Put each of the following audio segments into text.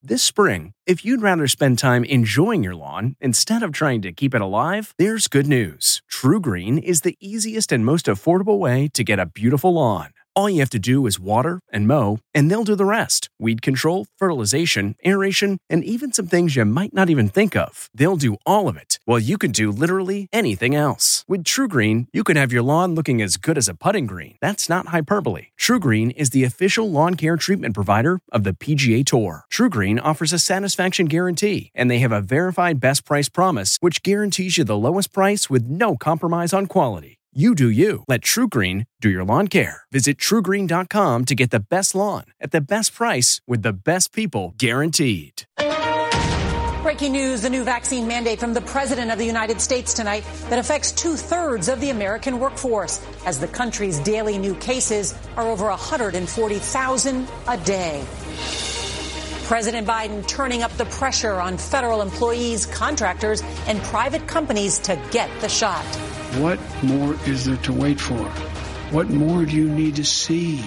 This spring, if you'd rather spend time enjoying your lawn instead of trying to keep it alive, there's good news. TruGreen is the easiest and most affordable way to get a beautiful lawn. All you have to do is water and mow, and they'll do the rest. Weed control, fertilization, aeration, and even some things you might not even think of. They'll do all of it, while you can do literally anything else. With TruGreen, you can have your lawn looking as good as a putting green. That's not hyperbole. TruGreen is the official lawn care treatment provider of the PGA Tour. TruGreen offers a satisfaction guarantee, and they have a verified best price promise, which guarantees you the lowest price with no compromise on quality. You do you. Let TruGreen do your lawn care. Visit TruGreen.com to get the best lawn at the best price with the best people guaranteed. Breaking news, the new vaccine mandate from the President of the United States tonight that affects 2/3 of the American workforce as the country's daily new cases are over 140,000 a day. President Biden turning up the pressure on federal employees, contractors, and private companies to get the shot. What more is there to wait for? What more do you need to see?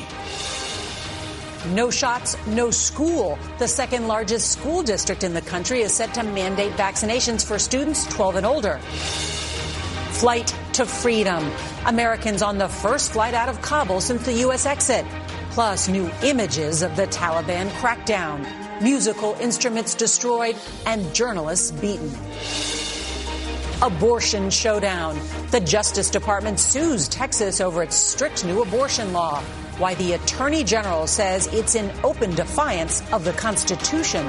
No shots, no school. The second largest school district in the country is set to mandate vaccinations for students 12 and older. Flight to freedom. Americans on the first flight out of Kabul since the U.S. exit. Plus new images of the Taliban crackdown. Musical instruments destroyed and journalists beaten. Abortion showdown. The Justice Department sues Texas over its strict new abortion law. Why the Attorney General says it's in open defiance of the Constitution.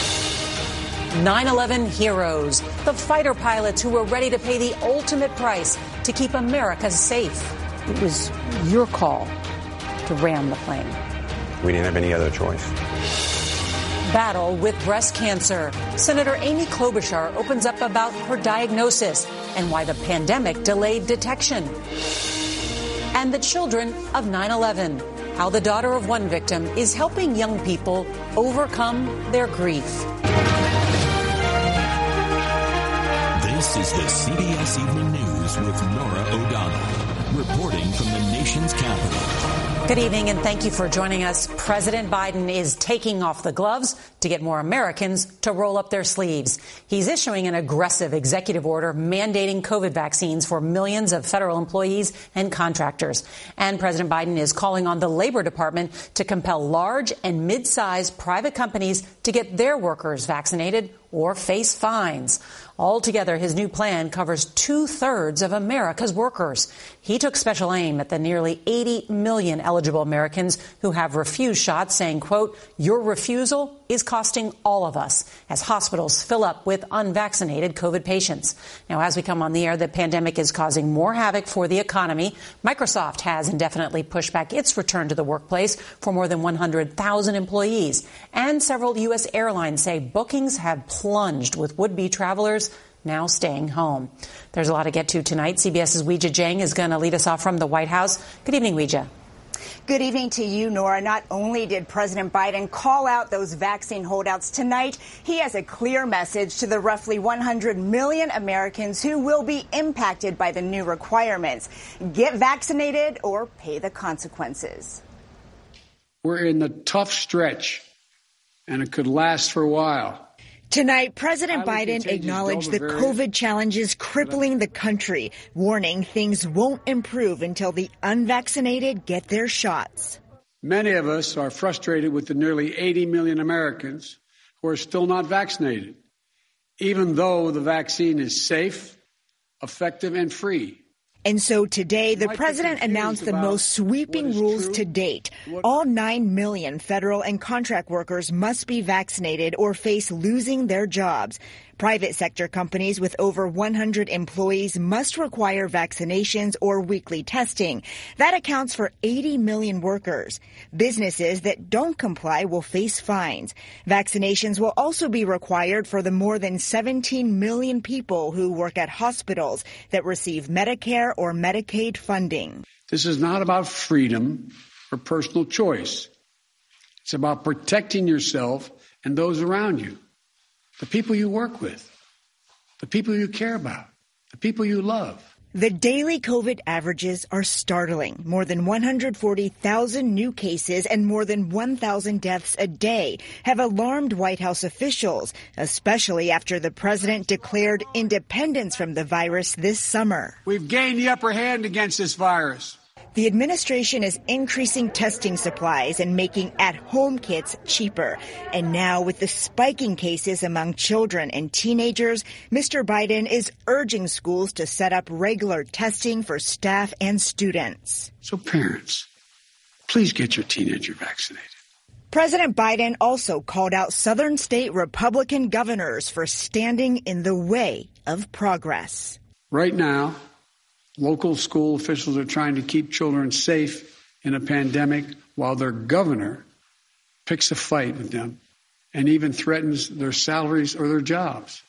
9/11 heroes. The fighter pilots who were ready to pay the ultimate price to keep America safe. It was your call to ram the plane. We didn't have any other choice. Battle with breast cancer. Senator Amy Klobuchar opens up about her diagnosis and why the pandemic delayed detection. And the children of 9/11. How the daughter of one victim is helping young people overcome their grief. This is the CBS Evening News with Norah O'Donnell, reporting from the nation's capital. Good evening, and thank you for joining us. President Biden is taking off the gloves to get more Americans to roll up their sleeves. He's issuing an aggressive executive order mandating COVID vaccines for millions of federal employees and contractors. And President Biden is calling on the Labor Department to compel large and mid-sized private companies to get their workers vaccinated or face fines. Altogether, his new plan covers 2/3 of America's workers. He took special aim at the nearly 80 million eligible Americans who have refused shots, saying, quote, "Your refusal is costing all of us," as hospitals fill up with unvaccinated COVID patients. Now, as we come on the air, the pandemic is causing more havoc for the economy. Microsoft has indefinitely pushed back its return to the workplace for more than 100,000 employees. And several U.S. airlines say bookings have plunged with would-be travelers now staying home. There's a lot to get to tonight. CBS's Weijia Jiang is going to lead us off from the White House. Good evening, Weijia. Good evening to you, Nora. Not only did President Biden call out those vaccine holdouts tonight, he has a clear message to the roughly 100 million Americans who will be impacted by the new requirements. Get vaccinated or pay the consequences. We're in the tough stretch, and it could last for a while. Tonight, President Biden acknowledged the COVID challenges crippling the country, warning things won't improve until the unvaccinated get their shots. Many of us are frustrated with the nearly 80 million Americans who are still not vaccinated, even though the vaccine is safe, effective, and free. And so today, the president announced the most sweeping rules to date. All 9 million federal and contract workers must be vaccinated or face losing their jobs. Private sector companies with over 100 employees must require vaccinations or weekly testing. That accounts for 80 million workers. Businesses that don't comply will face fines. Vaccinations will also be required for the more than 17 million people who work at hospitals that receive Medicare or Medicaid funding. This is not about freedom or personal choice. It's about protecting yourself and those around you. The people you work with, the people you care about, the people you love. The daily COVID averages are startling. More than 140,000 new cases and more than 1,000 deaths a day have alarmed White House officials, especially after the president declared independence from the virus this summer. We've gained the upper hand against this virus. The administration is increasing testing supplies and making at-home kits cheaper. And now, with the spiking cases among children and teenagers, Mr. Biden is urging schools to set up regular testing for staff and students. So parents, please get your teenager vaccinated. President Biden also called out southern state Republican governors for standing in the way of progress. Right now, local school officials are trying to keep children safe in a pandemic while their governor picks a fight with them and even threatens their salaries or their jobs.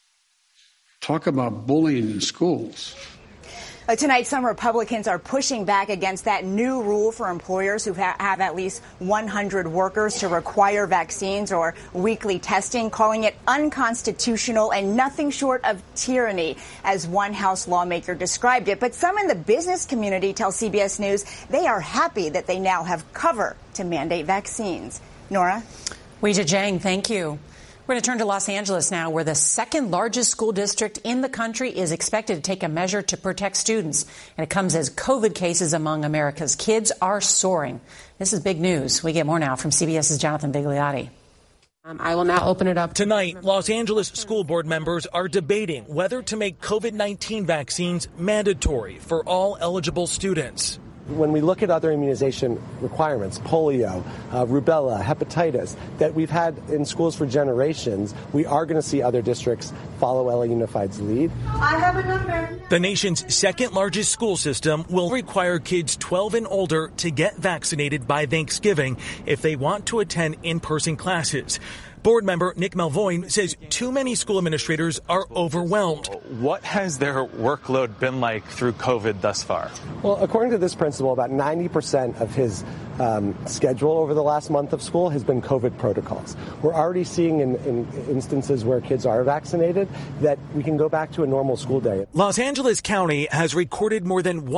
Talk about bullying in schools. Tonight, some Republicans are pushing back against that new rule for employers who have at least 100 workers to require vaccines or weekly testing, calling it unconstitutional and nothing short of tyranny, as one House lawmaker described it. But some in the business community tell CBS News they are happy that they now have cover to mandate vaccines. Nora? Weijia Jiang, thank you. We're going to turn to Los Angeles now, where the second largest school district in the country is expected to take a measure to protect students. And it comes as COVID cases among America's kids are soaring. This is big news. We get more now from CBS's Jonathan Vigliotti. I will now open it up. Tonight, Los Angeles school board members are debating whether to make COVID-19 vaccines mandatory for all eligible students. When we look at other immunization requirements, polio, rubella, hepatitis, that we've had in schools for generations, we are going to see other districts follow LA Unified's lead. I have a number. The nation's second largest school system will require kids 12 and older to get vaccinated by Thanksgiving if they want to attend in-person classes. Board member Nick Malvoin says too many school administrators are overwhelmed. What has their workload been like through COVID thus far? Well, according to this principal, about 90% of his schedule over the last month of school has been COVID protocols. We're already seeing in instances where kids are vaccinated that we can go back to a normal school day. Los Angeles County has recorded more than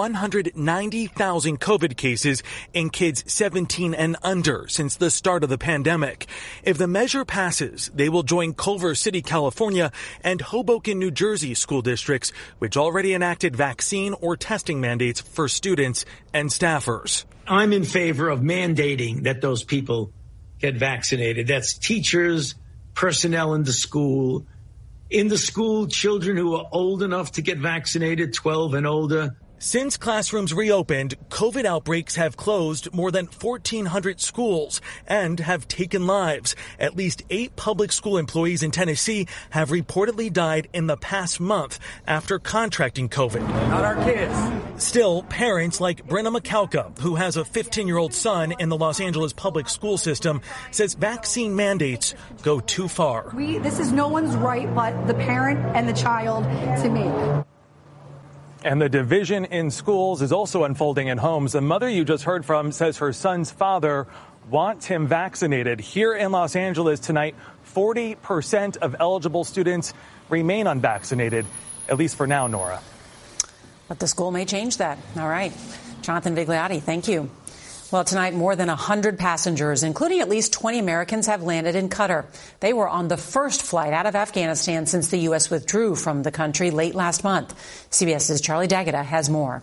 190,000 COVID cases in kids 17 and under since the start of the pandemic. If the measure passes, they will join Culver City, California, and Hoboken, New Jersey school districts, which already enacted vaccine or testing mandates for students and staffers. I'm in favor of mandating that those people get vaccinated. That's teachers, personnel in the school. In the school, children who are old enough to get vaccinated, 12 and older. Since classrooms reopened, COVID outbreaks have closed more than 1,400 schools and have taken lives. At least 8 public school employees in Tennessee have reportedly died in the past month after contracting COVID. Not our kids. Still, parents like Brenna McCalca, who has a 15-year-old son in the Los Angeles public school system, says vaccine mandates go too far. This is no one's right but the parent and the child to make. And the division in schools is also unfolding in homes. The mother you just heard from says her son's father wants him vaccinated. Here in Los Angeles tonight, 40% of eligible students remain unvaccinated, at least for now, Nora. But the school may change that. All right. Jonathan Vigliotti, thank you. Well, tonight, more than 100 passengers, including at least 20 Americans, have landed in Qatar. They were on the first flight out of Afghanistan since the U.S. withdrew from the country late last month. CBS's Charlie D'Agata has more.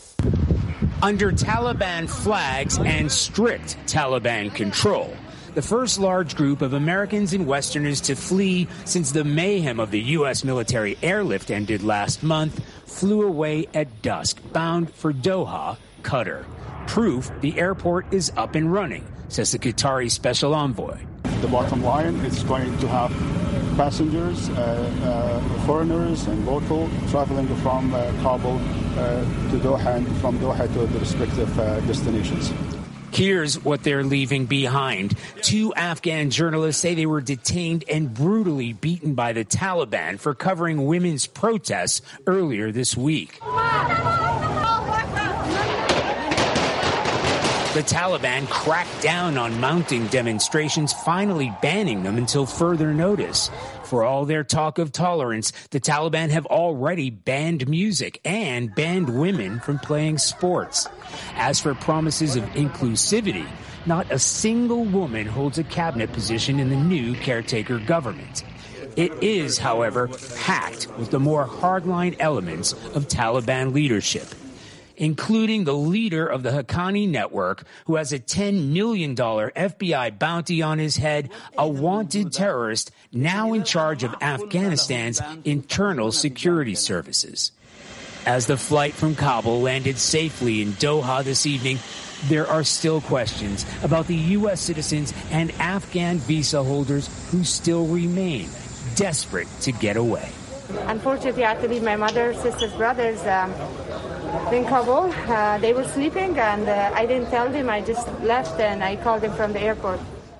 Under Taliban flags and strict Taliban control, the first large group of Americans and Westerners to flee since the mayhem of the U.S. military airlift ended last month flew away at dusk, bound for Doha, Qatar. Proof the airport is up and running, says the Qatari special envoy. The bottom line is going to have passengers, foreigners and local traveling from Kabul to Doha and from Doha to the respective destinations. Here's what they're leaving behind. 2 Afghan journalists say they were detained and brutally beaten by the Taliban for covering women's protests earlier this week. The Taliban cracked down on mounting demonstrations, finally banning them until further notice. For all their talk of tolerance, the Taliban have already banned music and banned women from playing sports. As for promises of inclusivity, not a single woman holds a cabinet position in the new caretaker government. It is, however, packed with the more hardline elements of Taliban leadership, including the leader of the Haqqani network, who has a $10 million FBI bounty on his head, a wanted terrorist now in charge of Afghanistan's internal security services. As the flight from Kabul landed safely in Doha this evening, there are still questions about the U.S. citizens and Afghan visa holders who still remain desperate to get away. Unfortunately, I had to leave my mother, sisters, brothers in Kabul. They were sleeping, and I didn't tell them. I just left, and I called them from the airport.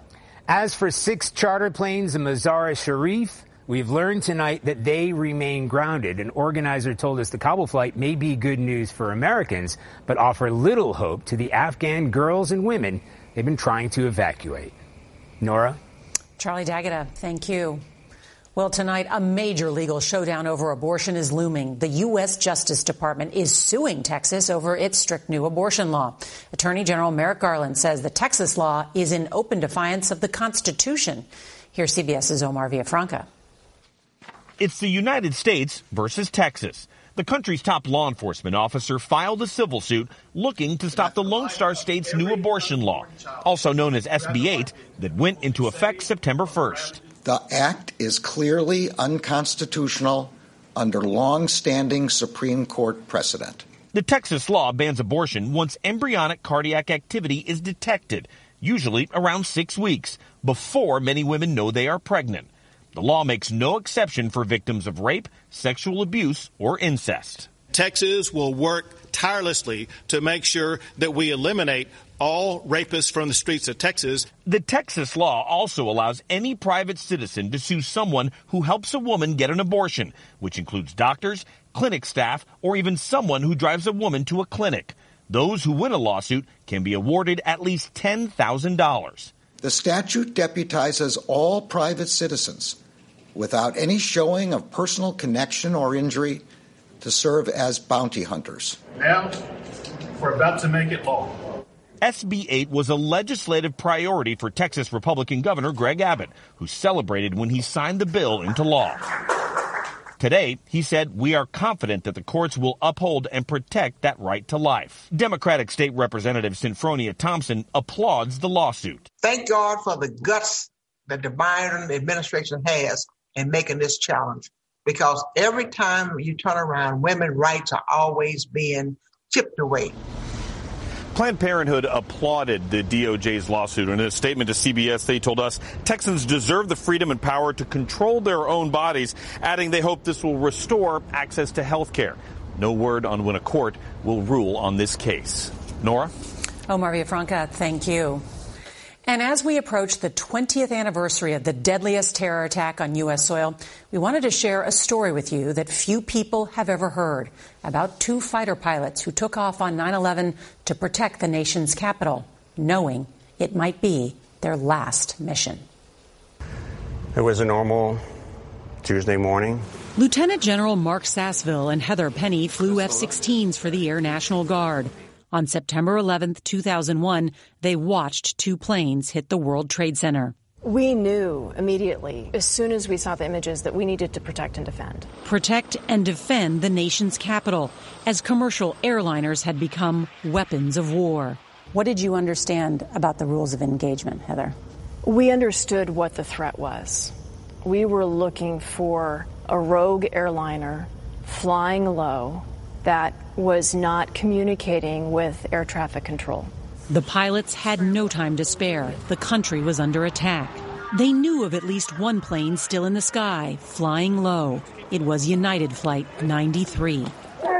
As for 6 charter planes in Mazar-e-Sharif, we've learned tonight that they remain grounded. An organizer told us the Kabul flight may be good news for Americans, but offer little hope to the Afghan girls and women they've been trying to evacuate. Nora? Charlie D'Agata, thank you. Well, tonight, a major legal showdown over abortion is looming. The U.S. Justice Department is suing Texas over its strict new abortion law. Attorney General Merrick Garland says the Texas law is in open defiance of the Constitution. Here's CBS's Omar Villafranca. It's the United States versus Texas. The country's top law enforcement officer filed a civil suit looking to stop the Lone Star State's new abortion law, also known as SB 8, that went into effect September 1st. The act is clearly unconstitutional under long-standing Supreme Court precedent. The Texas law bans abortion once embryonic cardiac activity is detected, usually around 6 weeks, before many women know they are pregnant. The law makes no exception for victims of rape, sexual abuse, or incest. Texas will work tirelessly to make sure that we eliminate all rapists from the streets of Texas. The Texas law also allows any private citizen to sue someone who helps a woman get an abortion, which includes doctors, clinic staff, or even someone who drives a woman to a clinic. Those who win a lawsuit can be awarded at least $10,000. The statute deputizes all private citizens without any showing of personal connection or injury to serve as bounty hunters. Now, we're about to make it law. SB 8 was a legislative priority for Texas Republican Governor Greg Abbott, who celebrated when he signed the bill into law. Today, he said, we are confident that the courts will uphold and protect that right to life. Democratic State Representative Sinfronia Thompson applauds the lawsuit. Thank God for the guts that the Biden administration has in making this challenge, because every time you turn around, women's rights are always being chipped away. Planned Parenthood applauded the DOJ's lawsuit. In a statement to CBS, they told us Texans deserve the freedom and power to control their own bodies, adding they hope this will restore access to health care. No word on when a court will rule on this case. Nora? Omar Villafranca, thank you. And as we approach the 20th anniversary of the deadliest terror attack on U.S. soil, we wanted to share a story with you that few people have ever heard about 2 fighter pilots who took off on 9/11 to protect the nation's capital, knowing it might be their last mission. It was a normal Tuesday morning. Lieutenant General Mark Sassville and Heather Penny flew F-16s for the Air National Guard. On September 11th, 2001, they watched 2 planes hit the World Trade Center. We knew immediately, as soon as we saw the images, that we needed to protect and defend. Protect and defend the nation's capital, as commercial airliners had become weapons of war. What did you understand about the rules of engagement, Heather? We understood what the threat was. We were looking for a rogue airliner flying low that was not communicating with air traffic control. The pilots had no time to spare. The country was under attack. They knew of at least one plane still in the sky, flying low. It was United Flight 93. You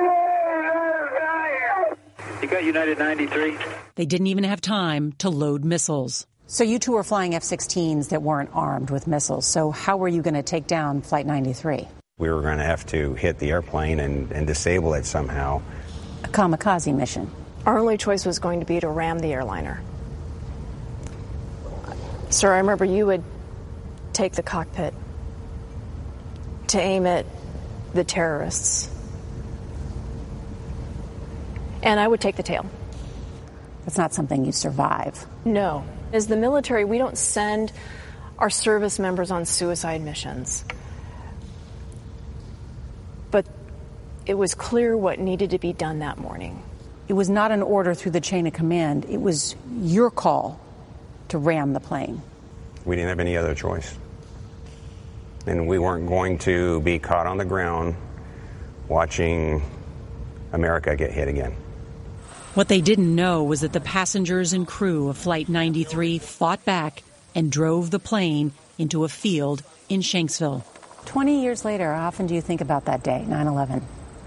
got United 93? They didn't even have time to load missiles. So you 2 were flying F-16s that weren't armed with missiles. So how were you going to take down Flight 93? We were going to have to hit the airplane and disable it somehow. A kamikaze mission. Our only choice was going to be to ram the airliner. Sir, I remember you would take the cockpit to aim at the terrorists. And I would take the tail. That's not something you survive. No. As the military, we don't send our service members on suicide missions. But it was clear what needed to be done that morning. It was not an order through the chain of command. It was your call to ram the plane. We didn't have any other choice. And we weren't going to be caught on the ground watching America get hit again. What they didn't know was that the passengers and crew of Flight 93 fought back and drove the plane into a field in Shanksville. 20 years later, how often do you think about that day, 9/11?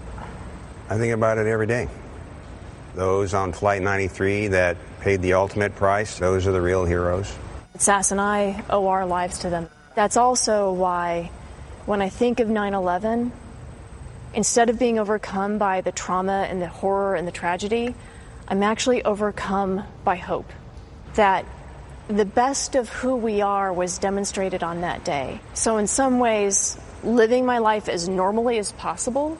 I think about it every day. Those on Flight 93 that paid the ultimate price, those are the real heroes. Sass and I owe our lives to them. That's also why when I think of 9/11, instead of being overcome by the trauma and the horror and the tragedy, I'm actually overcome by hope that the best of who we are was demonstrated on that day. So in some ways, living my life as normally as possible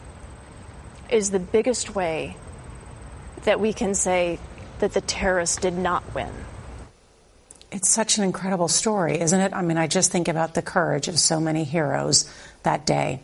is the biggest way that we can say that the terrorists did not win. It's such an incredible story, isn't it? I mean, I just think about the courage of so many heroes that day.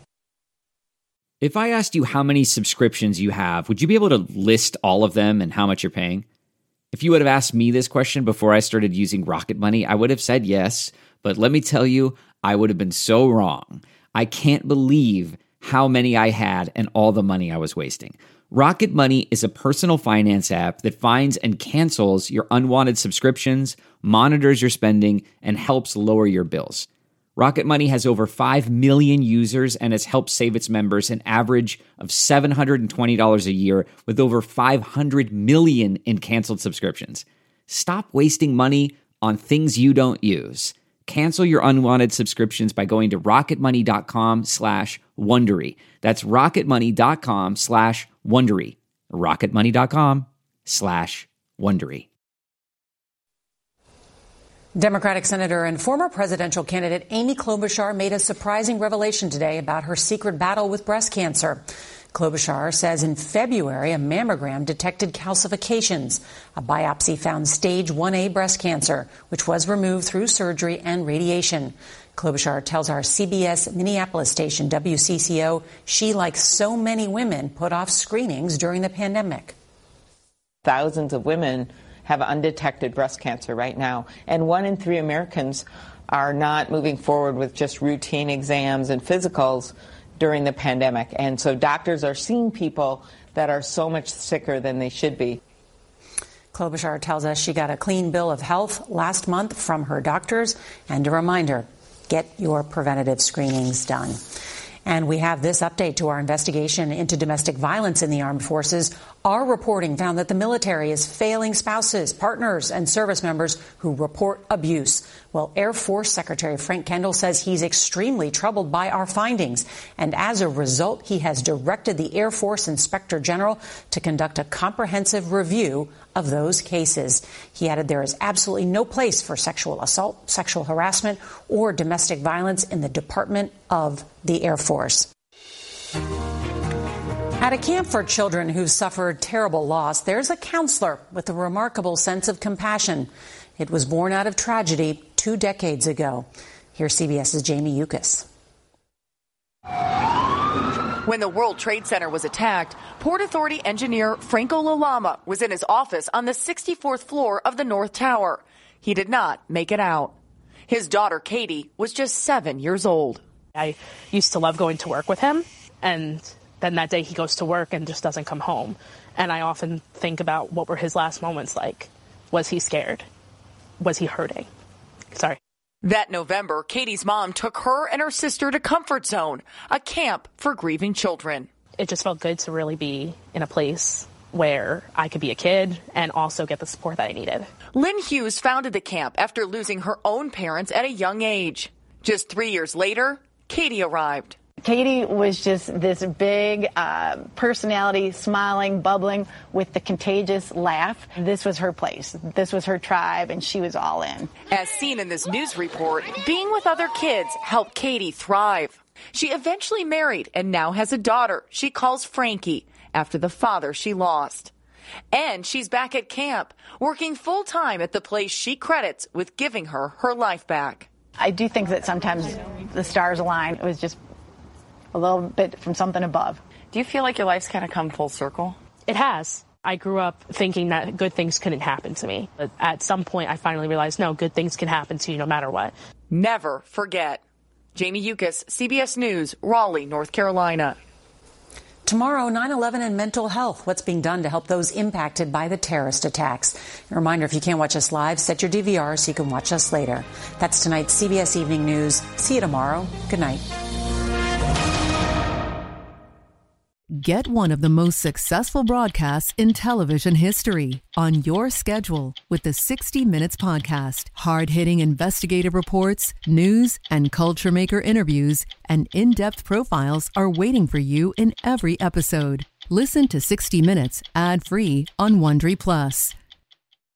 If I asked you how many subscriptions you have, would you be able to list all of them and how much you're paying? If you would have asked me this question before I started using Rocket Money, I would have said yes. But let me tell you, I would have been so wrong. I can't believe how many I had and all the money I was wasting. Rocket Money is a personal finance app that finds and cancels your unwanted subscriptions, monitors your spending, and helps lower your bills. Rocket Money has over 5 million users and has helped save its members an average of $720 a year with over 500 million in canceled subscriptions. Stop wasting money on things you don't use. Cancel your unwanted subscriptions by going to rocketmoney.com/Wondery. That's rocketmoney.com/Wondery. rocketmoney.com/Wondery. Democratic Senator and former presidential candidate Amy Klobuchar made a surprising revelation today about her secret battle with breast cancer. Klobuchar says in February, a mammogram detected calcifications. A biopsy found stage 1A breast cancer, which was removed through surgery and radiation. Klobuchar tells our CBS Minneapolis station, WCCO, she, like so many women, put off screenings during the pandemic. Thousands of women have undetected breast cancer right now, and 1 in 3 Americans are not moving forward with just routine exams and physicals during the pandemic. And so doctors are seeing people that are so much sicker than they should be. Klobuchar tells us she got a clean bill of health last month from her doctors. And a reminder, get your preventative screenings done. And we have this update to our investigation into domestic violence in the armed forces. Our reporting found that the military is failing spouses, partners, and service members who report abuse. Well, Air Force Secretary Frank Kendall says he's extremely troubled by our findings. And as a result, he has directed the Air Force Inspector General to conduct a comprehensive review of those cases. He added there is absolutely no place for sexual assault, sexual harassment, or domestic violence in the Department of the Air Force. At a camp for children who suffered terrible loss, there's a counselor with a remarkable sense of compassion. It was born out of tragedy 2 decades ago. Here's CBS's Jamie Yuccas. When the World Trade Center was attacked, Port Authority engineer Franco Lalama was in his office on the 64th floor of the North Tower. He did not make it out. His daughter, Katie, was just 7 years old. I used to love going to work with him, and then that day he goes to work and just doesn't come home. And I often think about what were his last moments like. Was he scared? Was he hurting? Sorry. That November, Katie's mom took her and her sister to Comfort Zone, a camp for grieving children. It just felt good to really be in a place where I could be a kid and also get the support that I needed. Lynn Hughes founded the camp after losing her own parents at a young age. Just 3 years later, Katie arrived. Katie was just this big personality, smiling, bubbling with the contagious laugh. This was her place. This was her tribe, and she was all in. As seen in this news report, being with other kids helped Katie thrive. She eventually married and now has a daughter she calls Frankie after the father she lost. And she's back at camp, working full-time at the place she credits with giving her her life back. I do think that sometimes the stars align. It was just a little bit from something above. Do you feel like your life's kind of come full circle? It has. I grew up thinking that good things couldn't happen to me. But at some point, I finally realized, no, good things can happen to you no matter what. Never forget. Jamie Yukas, CBS News, Raleigh, North Carolina. Tomorrow, 9/11 and mental health. What's being done to help those impacted by the terrorist attacks? A reminder, if you can't watch us live, set your DVR so you can watch us later. That's tonight's CBS Evening News. See you tomorrow. Good night. Get one of the most successful broadcasts in television history on your schedule with the 60 Minutes Podcast. Hard-hitting investigative reports, news, and culture maker interviews, and in-depth profiles are waiting for you in every episode. Listen to 60 Minutes ad-free on Wondery Plus.